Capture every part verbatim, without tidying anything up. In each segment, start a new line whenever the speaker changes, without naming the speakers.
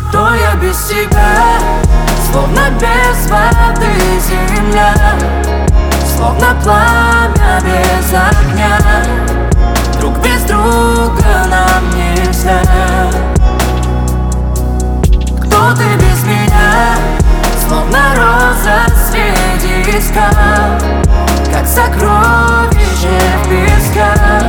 Кто я без тебя? Словно без воды земля, словно пламя без огня. Друг без друга нам нельзя. Кто ты без меня? Словно роза среди скал, как сокровище в песках.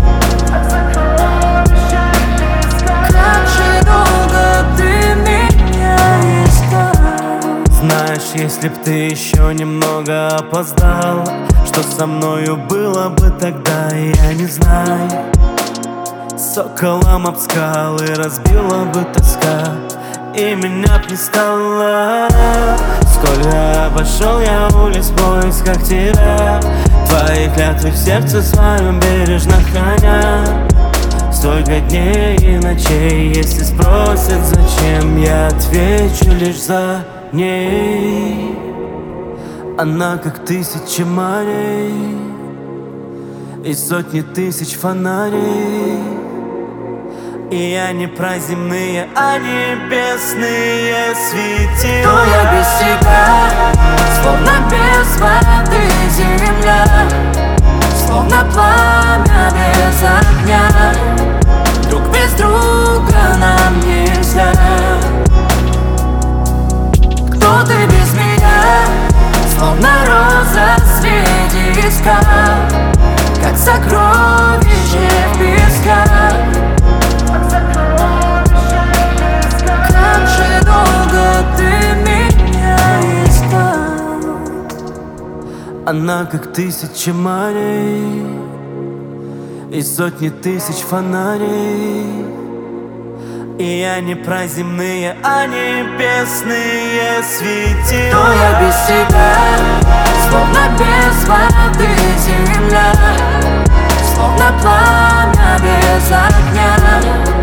Как же долго ты меня искал.
Знаешь, если б ты еще немного опоздал, что со мною было бы тогда, я не знаю. Соколом об скалы разбила бы тоска, и меня б не стало. Сколько обошел я улиц в поисках тебя, твои клятвы в сердце своем бережно храня. Столько дней и ночей, если спросят зачем, я отвечу лишь за ней. Она как тысяча морей и сотни тысяч фонарей. И я не про земные, а небесные светила.
Кто я без тебя? Словно без воды земля, словно пламя без огня. Друг без друга нам нельзя. Кто ты без меня? Словно роза среди скал, как сокровище в песках. Как же долго ты меня искал.
Она как тысяча морей и сотни тысяч фонарей. И я не про земные, а небесные светила.
Кто я без тебя? Словно без воды земля, словно пламя без огня.